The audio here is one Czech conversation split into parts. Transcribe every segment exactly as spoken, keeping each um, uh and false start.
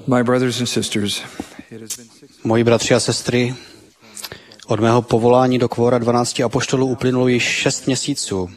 My brothers and sisters, Moji bratři a sestry, od mého povolání do kvora dvanácti apoštolů uplynulo již šest měsíců.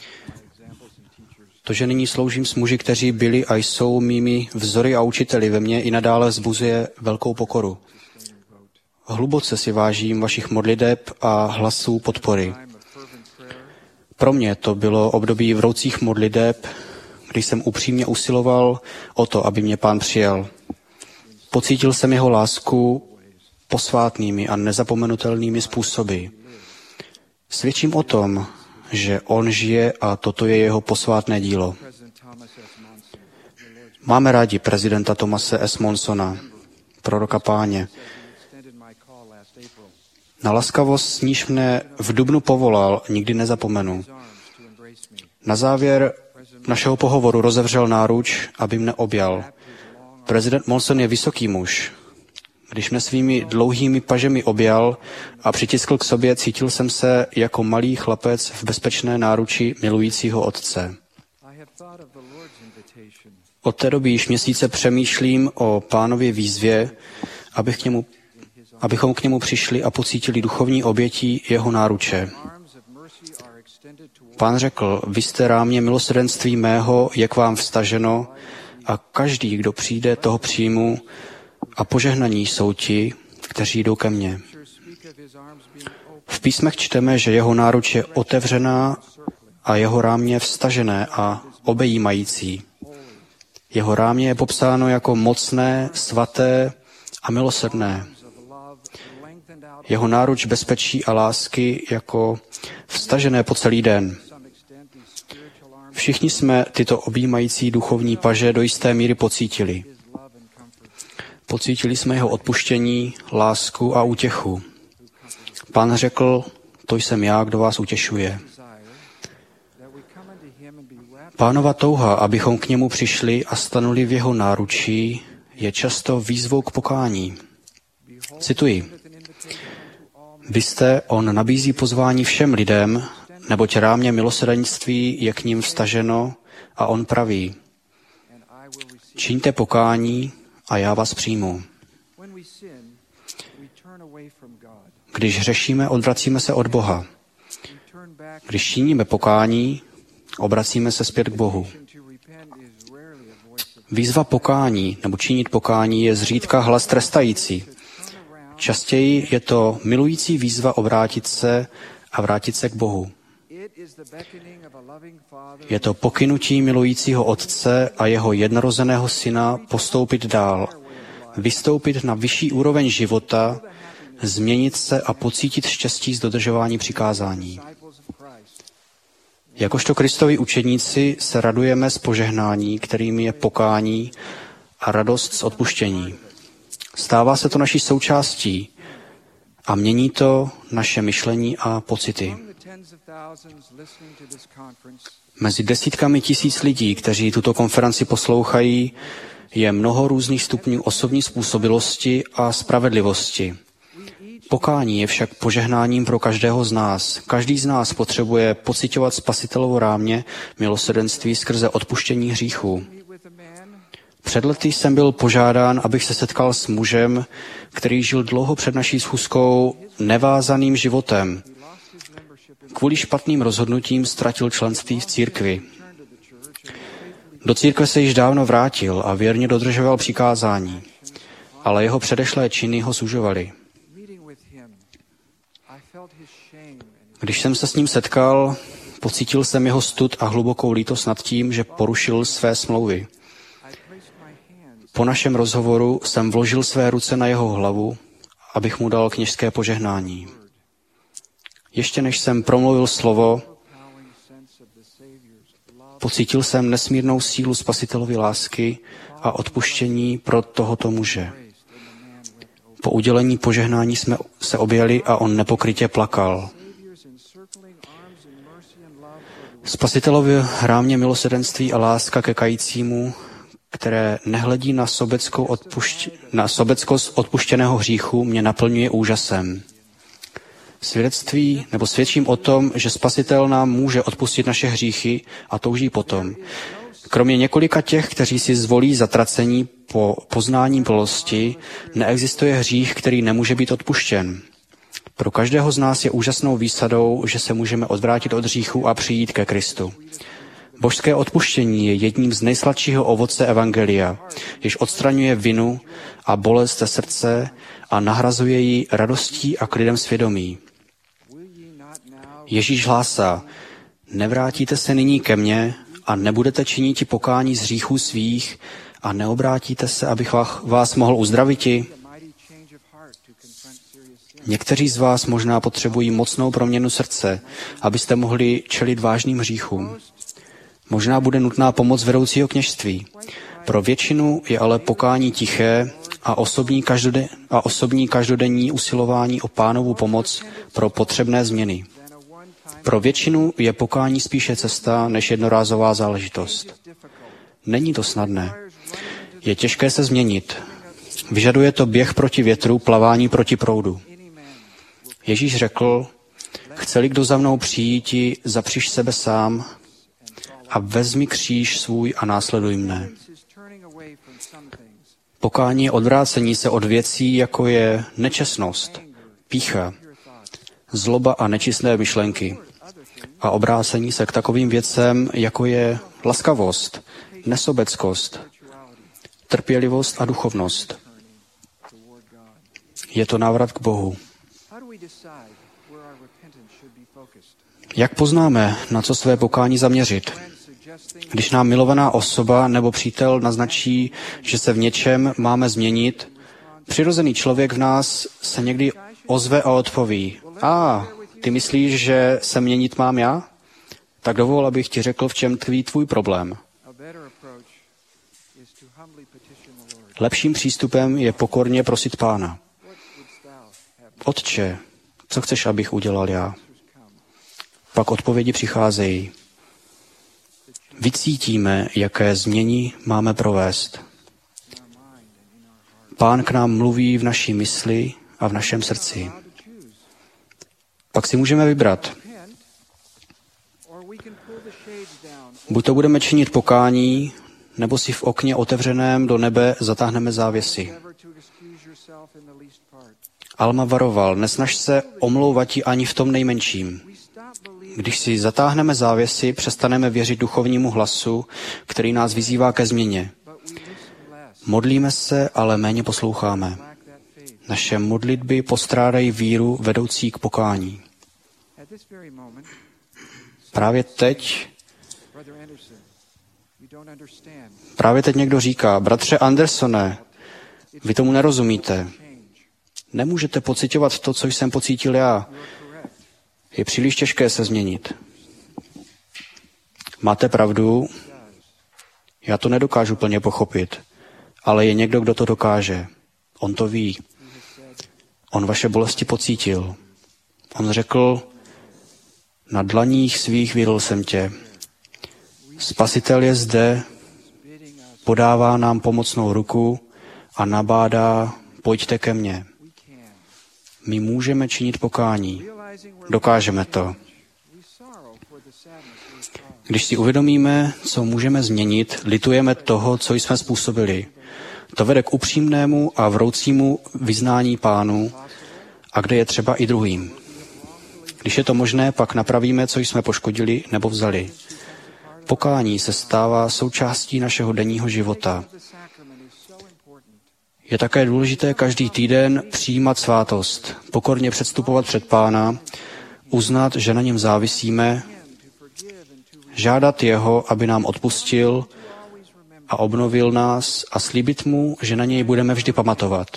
To, že nyní sloužím s muži, kteří byli a jsou mými vzory a učiteli, ve mně i nadále vzbuzuje velkou pokoru. Hluboce si vážím vašich modliteb a hlasů podpory. Pro mě to bylo období vroucích modliteb, kdy jsem upřímně usiloval o to, aby mě Pán přijal. Pocítil jsem jeho lásku posvátnými a nezapomenutelnými způsoby. Svědčím o tom, že on žije a toto je jeho posvátné dílo. Máme rádi prezidenta Thomase S. Monsona, proroka Páně. Na laskavost, s níž mne v dubnu povolal, nikdy nezapomenu. Na závěr našeho pohovoru rozevřel náruč, aby mne objal. Prezident Monson je vysoký muž. Když mne svými dlouhými pažemi objal a přitiskl k sobě, cítil jsem se jako malý chlapec v bezpečné náruči milujícího otce. Od té doby již měsíce přemýšlím o Pánově výzvě, abych k němu, abychom k němu přišli a pocítili duchovní obětí jeho náruče. Pán řekl, vy jste rámě milosrdenství mého, je k vám vstaženo, a každý, kdo přijde, toho přijmu, a požehnaní jsou ti, kteří jdou ke mně. V písmech čteme, že jeho náruč je otevřená a jeho rámě vstažené a obejímající. Jeho rámě je popsáno jako mocné, svaté a milosrdné. Jeho náruč bezpečí a lásky jako vstažené po celý den. Všichni jsme tyto objímající duchovní paže do jisté míry pocítili. Pocítili jsme jeho odpuštění, lásku a útěchu. Pán řekl, to jsem já, kdo vás utěšuje. Pánova touha, abychom k němu přišli a stanuli v jeho náručí, je často výzvou k pokání. Cituji. Vy jste, on nabízí pozvání všem lidem, neboť rámě milosrdenství je k ním vstaženo a on praví. Čiňte pokání a já vás přijmu. Když hřešíme, odvracíme se od Boha. Když činíme pokání, obracíme se zpět k Bohu. Výzva pokání nebo činit pokání je zřídka hlas trestající. Častěji je to milující výzva obrátit se a vrátit se k Bohu. Je to pokynutí milujícího Otce a jeho jednorozeného Syna postoupit dál, vystoupit na vyšší úroveň života, změnit se a pocítit štěstí z dodržování přikázání. Jakožto Kristovi učedníci se radujeme z požehnání, kterými je pokání a radost z odpuštění. Stává se to naší součástí a mění to naše myšlení a pocity. Mezi desítkami tisíc lidí, kteří tuto konferenci poslouchají, je mnoho různých stupňů osobní způsobilosti a spravedlivosti. Pokání je však požehnáním pro každého z nás. Každý z nás potřebuje pociťovat spasitelovo rámě milosrdenství skrze odpuštění hříchů. Před lety jsem byl požádán, abych se setkal s mužem, který žil dlouho před naší schůzkou nevázaným životem. Kvůli špatným rozhodnutím ztratil členství v církvi. Do církve se již dávno vrátil a věrně dodržoval přikázání, ale jeho předešlé činy ho sužovaly. Když jsem se s ním setkal, pocítil jsem jeho stud a hlubokou lítost nad tím, že porušil své smlouvy. Po našem rozhovoru jsem vložil své ruce na jeho hlavu, abych mu dal kněžské požehnání. Ještě než jsem promluvil slovo, pocítil jsem nesmírnou sílu spasitelovy lásky a odpuštění pro tohoto muže. Po udělení požehnání jsme se objeli a on nepokrytě plakal. Spasitelovi rámě milosrdenství a láska ke kajícímu, které nehledí na, sobeckou odpušť... na sobeckost odpuštěného hříchu, mě naplňuje úžasem. Svědectví nebo svědčím o tom, že Spasitel nám může odpustit naše hříchy a touží potom, Kromě několika těch, kteří si zvolí zatracení po poznání plnosti, neexistuje hřích, který nemůže být odpuštěn. Pro každého z nás je úžasnou výsadou, že se můžeme odvrátit od hříchu a přijít ke Kristu. Božské odpuštění je jedním z nejsladšího ovoce evangelia, jež odstraňuje vinu a bolest ze srdce a nahrazuje ji radostí a klidem svědomí. Ježíš hlásá, nevrátíte se nyní ke mně a nebudete činiti pokání z hříchů svých a neobrátíte se, abych vás mohl uzdraviti. Někteří z vás možná potřebují mocnou proměnu srdce, abyste mohli čelit vážným hříchům. Možná bude nutná pomoc vedoucího kněžství. Pro většinu je ale pokání tiché a osobní, každoden, a osobní každodenní usilování o Pánovu pomoc pro potřebné změny. Pro většinu je pokání spíše cesta než jednorázová záležitost. Není to snadné. Je těžké se změnit. Vyžaduje to běh proti větru, plavání proti proudu. Ježíš řekl, chce-li kdo za mnou přijíti, zapřiž sebe sám a vezmi kříž svůj a následuj mne. Pokání je odvrácení se od věcí, jako je nečestnost, pýcha, zloba a nečistné myšlenky. A obrácení se k takovým věcem, jako je laskavost, nesobeckost, trpělivost a duchovnost. Je to návrat k Bohu. Jak poznáme, na co své pokání zaměřit? Když nám milovaná osoba nebo přítel naznačí, že se v něčem máme změnit, přirozený člověk v nás se někdy ozve a odpoví. A, ty myslíš, že se měnit mám já? Tak dovol, abych ti řekl, v čem tkví tvůj problém. Lepším přístupem je pokorně prosit Pána. Otče, co chceš, abych udělal já? Pak odpovědi přicházejí. Vycítíme, jaké změny máme provést. Pán k nám mluví v naší mysli a v našem srdci. Pak si můžeme vybrat. Buď to budeme činit pokání, nebo si v okně otevřeném do nebe zatáhneme závěsy. Alma varoval, nesnaž se omlouvati ani v tom nejmenším. Když si zatáhneme závěsy, přestaneme věřit duchovnímu hlasu, který nás vyzývá ke změně. Modlíme se, ale méně posloucháme. Naše modlitby postrádají víru vedoucí k pokání. Právě teď, právě teď někdo říká, bratře Andersone, vy tomu nerozumíte. Nemůžete pociťovat to, co jsem pocítil já. Je příliš těžké se změnit. Máte pravdu, já to nedokážu plně pochopit, ale je někdo, kdo to dokáže. On to ví. On vaše bolesti pocítil. On řekl, na dlaních svých vydl jsem tě. Spasitel je zde, podává nám pomocnou ruku a nabádá, pojďte ke mně. My můžeme činit pokání. Dokážeme to. Když si uvědomíme, co můžeme změnit, litujeme toho, co jsme způsobili. To vede k upřímnému a vroucímu vyznání Pánu, a kde je třeba i druhým. Když je to možné, pak napravíme, co jsme poškodili nebo vzali. Pokání se stává součástí našeho denního života. Je také důležité každý týden přijímat svátost, pokorně předstupovat před Pána, uznat, že na něm závisíme, žádat jeho, aby nám odpustil a obnovil nás a slíbit mu, že na něj budeme vždy pamatovat.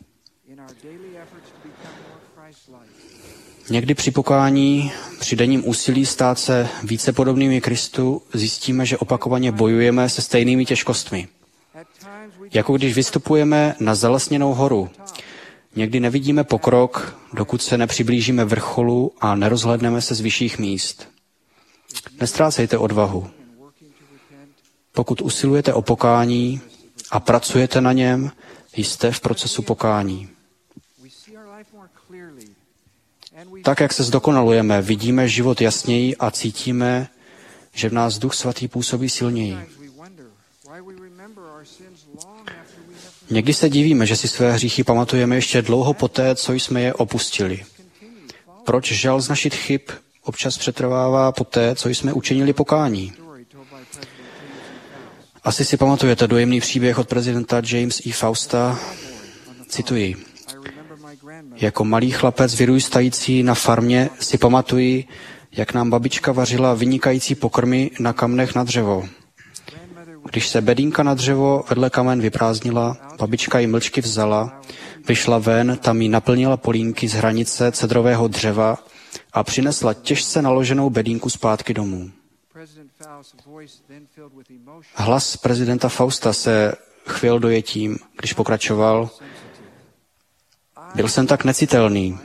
Někdy při pokání, při denním úsilí stát se více podobnými Kristu, zjistíme, že opakovaně bojujeme se stejnými těžkostmi. Jako když vystupujeme na zalesněnou horu. Někdy nevidíme pokrok, dokud se nepřiblížíme vrcholu a nerozhlédneme se z vyšších míst. Nestrácejte odvahu. Pokud usilujete o pokání a pracujete na něm, jste v procesu pokání. Tak, jak se zdokonalujeme, vidíme život jasněji a cítíme, že v nás Duch Svatý působí silněji. Někdy se divíme, že si své hříchy pamatujeme ještě dlouho poté, co jsme je opustili. Proč žal z našich chyb občas přetrvává poté, co jsme učinili pokání? Asi si pamatujete dojemný příběh od prezidenta James E. Fausta. Cituji. Jako malý chlapec vyrůstající na farmě si pamatuji, jak nám babička vařila vynikající pokrmy na kamnech na dřevo. Když se bedínka na dřevo vedle kamen vyprázdnila, babička ji mlčky vzala, vyšla ven, tam jí naplnila polínky z hranice cedrového dřeva a přinesla těžce naloženou bedínku zpátky domů. Hlas prezidenta Fausta se chvěl dojetím, když pokračoval. Byl jsem tak necitelný.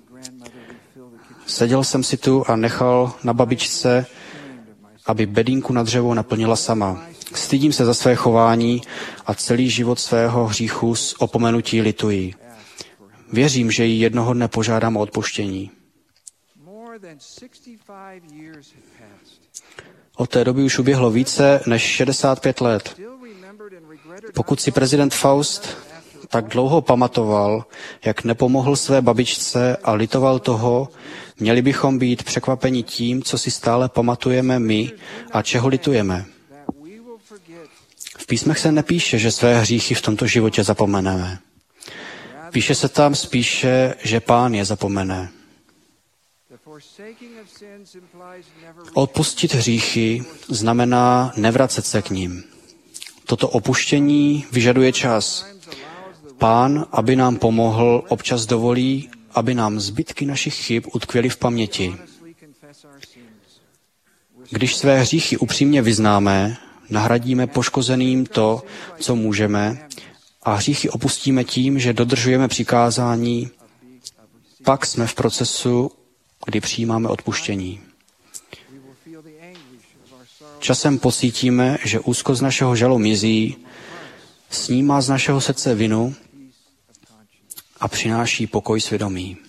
Seděl jsem si tu a nechal na babičce, aby bedínku na dřevo naplnila sama. Stydím se za své chování a celý život svého hříchu s opomenutí lituji. Věřím, že ji jednoho dne požádám o odpuštění. Od té doby už uběhlo více než šedesát pět let. Pokud si prezident Faust tak dlouho pamatoval, jak nepomohl své babičce a litoval toho, měli bychom být překvapeni tím, co si stále pamatujeme my a čeho litujeme. V písmech se nepíše, že své hříchy v tomto životě zapomeneme. Píše se tam spíše, že Pán je zapomene. Odpustit hříchy znamená nevracet se k nim. Toto opuštění vyžaduje čas. Pán, aby nám pomohl, občas dovolí, aby nám zbytky našich chyb utkvěly v paměti. Když své hříchy upřímně vyznáme, nahradíme poškozeným to, co můžeme, a hříchy opustíme tím, že dodržujeme přikázání, pak jsme v procesu, kdy přijímáme odpuštění. Časem pocítíme, že úzkost našeho žalu mizí, snímá z našeho srdce vinu a přináší pokoj svědomí.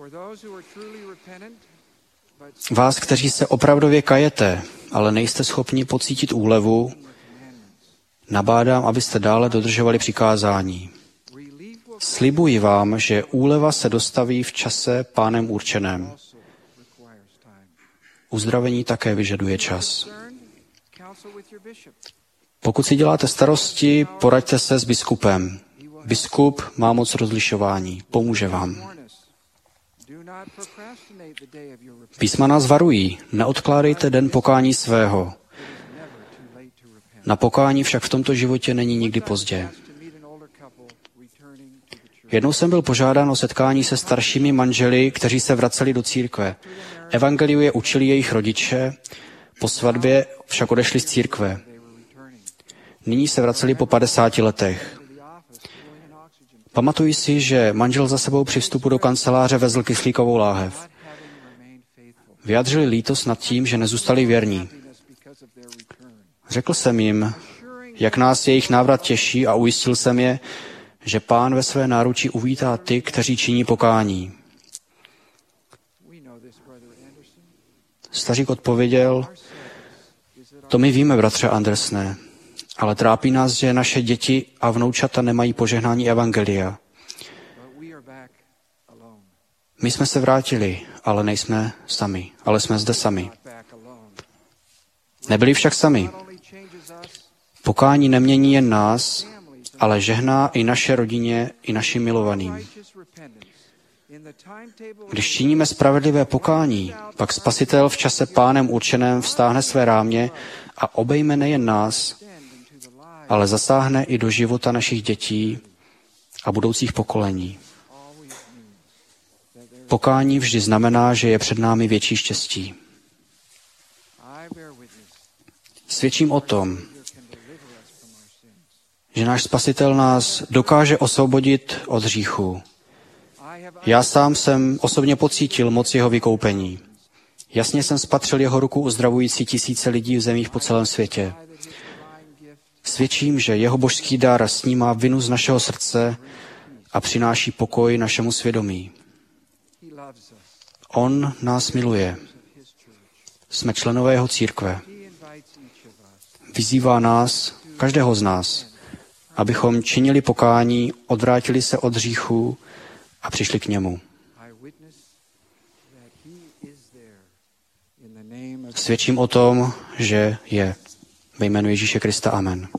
Vás, kteří se opravdově kajete, ale nejste schopni pocítit úlevu, nabádám, abyste dále dodržovali přikázání. Slibuji vám, že úleva se dostaví v čase Pánem určeném. Uzdravení také vyžaduje čas. Pokud si děláte starosti, poraďte se s biskupem. Biskup má moc rozlišování, pomůže vám. Písma nás varují, neodkládejte den pokání svého. Na pokání však v tomto životě není nikdy pozdě. Jednou jsem byl požádán o setkání se staršími manželi, kteří se vraceli do církve. Evangeliu je učili jejich rodiče, po svatbě však odešli z církve. Nyní se vraceli po padesáti letech. Pamatuji si, že manžel za sebou při vstupu do kanceláře vezl kyslíkovou láhev. Vyjádřili lítost nad tím, že nezůstali věrní. Řekl jsem jim, jak nás jejich návrat těší, a ujistil jsem je, že Pán ve své náručí uvítá ty, kteří činí pokání. Stařík odpověděl, to my víme, bratře Andersne, ale trápí nás, že naše děti a vnoučata nemají požehnání evangelia. My jsme se vrátili, ale nejsme sami, ale jsme zde sami. Nebyli však sami. Pokání nemění jen nás, ale žehná i naše rodině, i našim milovaným. Když činíme spravedlivé pokání, pak Spasitel v čase Pánem určeném vztáhne své rámě a obejme nejen nás, ale zasáhne i do života našich dětí a budoucích pokolení. Pokání vždy znamená, že je před námi větší štěstí. Svědčím o tom, že náš Spasitel nás dokáže osvobodit od hříchu. Já sám jsem osobně pocítil moc jeho vykoupení. Jasně jsem spatřil jeho ruku uzdravující tisíce lidí v zemích po celém světě. Svědčím, že jeho božský dar snímá vinu z našeho srdce a přináší pokoj našemu svědomí. On nás miluje. Jsme členové jeho církve. Vyzývá nás, každého z nás, abychom činili pokání, odvrátili se od hříchu a přišli k němu. Svědčím o tom, že je. Ve jménu Ježíše Krista. Amen.